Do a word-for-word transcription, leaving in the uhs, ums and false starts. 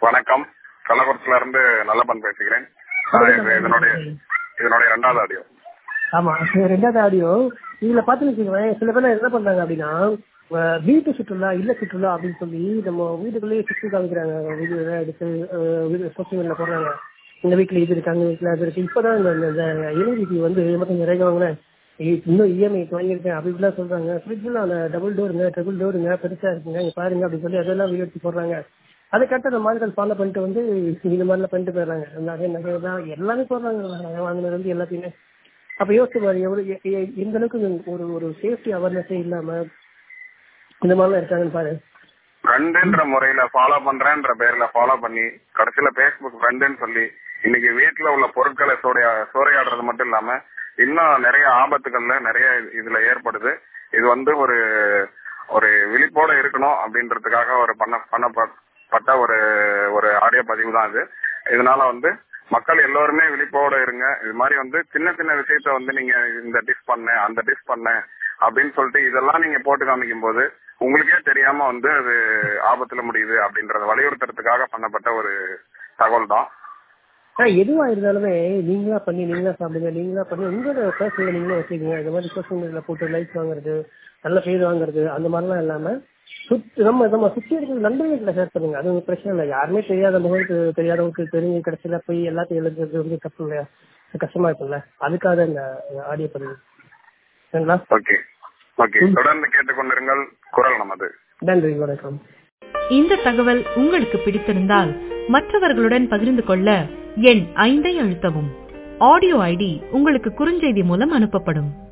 வணக்கம். கள்ளக்குறிச்சில இருந்து நல்லப்பன் பேசுகிறேன். இதனுடைய இதனுடைய ரெண்டாவது ஆடியோ. ஆமா, ரெண்டாவது ஆடியோ. இதுல பாத்துன்னு வச்சுக்கோங்களேன், சில பேர் என்ன பண்றாங்க அப்படின்னா, வீட்டு சுற்றுலா இல்ல சுற்றுலா அப்படின்னு சொல்லி நம்ம வீட்டுக்குள்ளேயே சுற்றி காமிக்கிறாங்க. வீடியோ எடுத்து சோசியல் மீடியால போடுறாங்க. இந்த வீட்டுல இது இருக்கு, அங்க வீட்டுல அது இருக்கு. இப்பதான் இந்த இளைஞருக்கு வந்து மட்டும் நிறைய வாங்கினேன், இன்னும் இஎம்ஐ வாங்கியிருக்கேன் அப்படி இப்படிலாம் சொல்றாங்க. ஃப்ரிட்ஜ்ல அந்த டபுள் டோருங்க ட்ரிபிள் டோருங்க பெருசா இருக்குங்க இங்க பாருங்க அப்படின்னு சொல்லி அதெல்லாம் வீடியோ எடுத்து போடுறாங்க. அதை கட்ட அந்த மாடுகள் ஃபாலோ பண்ணிட்டு வந்து இந்த மாதிரிலாம் பண்ணிட்டு போயிடுறாங்க. நகை நகை தான் எல்லாமே போடுறாங்க. நகை வாங்கினது வந்து எல்லாத்தையுமே. அப்ப யோசிச்சு பாரு, எவ்வளவு எந்த அளவுக்கு ஒரு ஒரு சேஃப்டி அவேர்னஸே இல்லாம இந்த மாதிரிலாம் இருக்காங்கன்னு பாரு. ஃப்ரெண்டுன்ற முறையில ஃபாலோ பண்றேன்ற பேர்ல ஃபாலோ பண்ணி கடைசியில பேஸ்புக் ஃப்ரெண்டுன்னு சொல்லி இன்னைக்கு வீட்டுல உள்ள பொருட்களை சோடைய சோறையாடுறது மட்டும் இல்லாம இன்னும் நிறைய ஆபத்துகள்ல நிறைய இதுல ஏற்படுது. இது வந்து ஒரு ஒரு விழிப்போட இருக்கணும் அப்படின்றதுக்காக ஒரு பண்ண பண்ணப்பட்ட ஒரு ஒரு ஆடியோ பதிவு தான் இது. இதனால வந்து மக்கள் எல்லோருமே விழிப்போட இருங்க. இது மாதிரி வந்து சின்ன சின்ன விஷயத்த வந்து நீங்க இந்த டிஷ் பண்ண அந்த டிஷ் பண்ண அப்படின்னு சொல்லிட்டு இதெல்லாம் நீங்க போட்டு காமிக்கும் போது உங்களுக்கே தெரியாம வந்து அது ஆபத்துல முடியுது அப்படின்றத வலியுறுத்துறதுக்காக பண்ணப்பட்ட ஒரு தகவல் தான். எதுவா இருந்தாலுமே நீங்களா பண்ணி நீங்களா சாப்பிடுங்க, நீங்களா பண்ணி உங்களோட பர்சனல் நீங்களே வச்சுக்கோங்க. இந்த மாதிரி சோசியல் மீடியால போட்டு லைக்ஸ் வாங்குறது, நல்ல பேர் வாங்குறது அந்த மாதிரிலாம் இல்லாம நம்ம நம்ம சுற்றி இருக்கிற நண்பர்களை ஷேர் பண்ணுங்க. அது ஒரு பிரச்சனை இல்லை. யாருமே தெரியாத முகத்துக்கு தெரியாதவங்களுக்கு தெரிஞ்சு கடைசியில போய் எல்லாத்தையும் எழுதுறது வந்து தப்பு இல்லையா? கஷ்டமா இருக்குல்ல. அதுக்காக இந்த ஆடியோ பதிவு. ஓகே ஓகே, தொடர்ந்து கேட்டுக்கொண்டிருங்கள். குரல் நமது. நன்றி, வணக்கம். இந்த தகவல் உங்களுக்கு பிடித்திருந்தால் மற்றவர்களுடன் பகிர்ந்து கொள்ள எண் ஐந்தை அழுத்தவும். ஆடியோ ஐடி உங்களுக்கு குறுஞ்செய்தி மூலம் அனுப்பப்படும்.